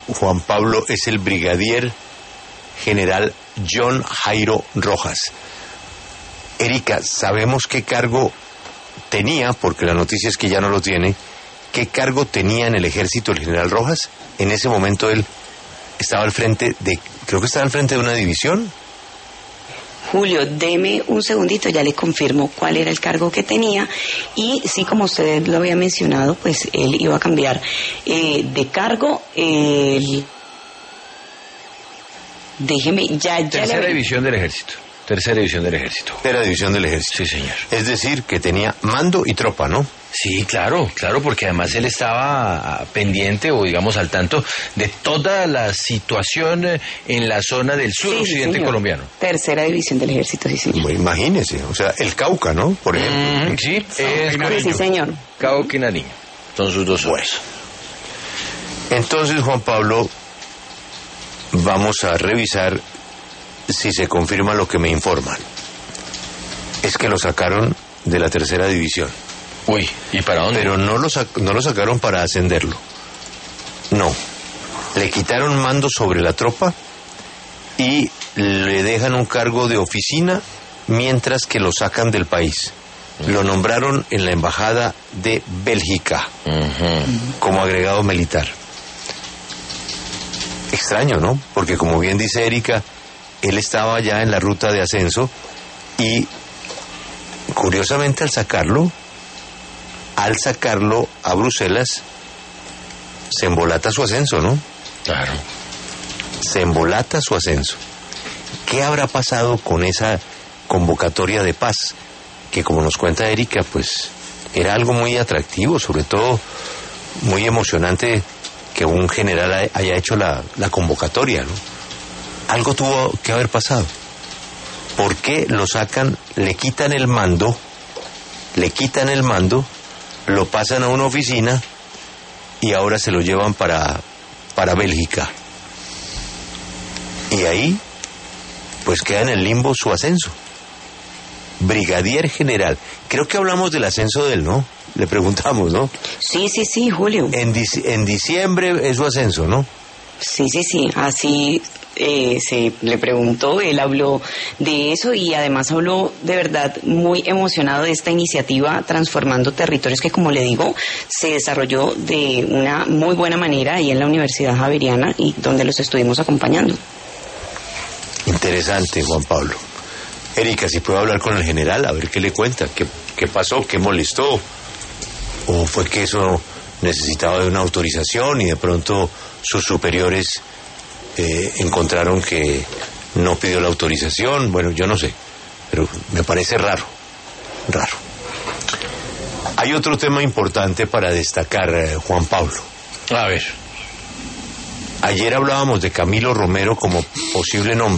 Juan Pablo, es el brigadier general John Jairo Rojas. Erika, ¿sabemos qué cargo tenía? Porque la noticia es que ya no lo tiene. ¿Qué cargo tenía en el ejército el general Rojas? En ese momento él estaba al frente de, creo que estaba al frente de una división. Julio, deme un segundito, ya le confirmo cuál era el cargo que tenía. Y sí, como usted lo había mencionado, pues él iba a cambiar de cargo. Déjeme, Tercera división del ejército. Tercera división del ejército. Tercera división del ejército. Sí, señor. Es decir, que tenía mando y tropa, ¿no? Sí, claro, porque además él estaba pendiente o digamos al tanto de toda la situación en la zona del suroccidente colombiano. Tercera división del ejército, sí, señor. Imagínese, o sea, el Cauca, ¿no? Por ejemplo. Sí, es sí, señor. Cauca y Nariño. Son sus dos zonas. Entonces, Juan Pablo, vamos a revisar si se confirma lo que me informan. Es que lo sacaron de la tercera división. Uy, ¿y para dónde? Pero no lo sacaron para ascenderlo. No. Le quitaron mando sobre la tropa y le dejan un cargo de oficina mientras que lo sacan del país. Lo nombraron en la embajada de Bélgica como agregado militar. Extraño, ¿no? Porque como bien dice Erika, él estaba ya en la ruta de ascenso y curiosamente al sacarlo a Bruselas se embolata su ascenso, ¿no? Claro. Se embolata su ascenso. ¿Qué habrá pasado con esa convocatoria de paz? Que como nos cuenta Erika, pues era algo muy atractivo, sobre todo muy emocionante que un general haya hecho la convocatoria, ¿no? Algo tuvo que haber pasado. ¿Por qué lo sacan, le quitan el mando, lo pasan a una oficina y ahora se lo llevan para Bélgica? Y ahí, pues queda en el limbo su ascenso. Brigadier general. Creo que hablamos del ascenso de él, ¿no? Le preguntamos, ¿no? Sí, Julio. En diciembre es su ascenso, ¿no? Sí, así se le preguntó, él habló de eso y además habló de verdad muy emocionado de esta iniciativa Transformando Territorios, que como le digo, se desarrolló de una muy buena manera ahí en la Universidad Javeriana y donde los estuvimos acompañando. Interesante, Juan Pablo. Erika, si puedo hablar con el general, a ver qué le cuenta, qué pasó, qué molestó, o fue que eso necesitaba de una autorización y de pronto sus superiores encontraron que no pidió la autorización. Bueno, yo no sé, pero me parece raro. Hay otro tema importante para destacar, Juan Pablo. A ver. Ayer hablábamos de Camilo Romero como posible nombre.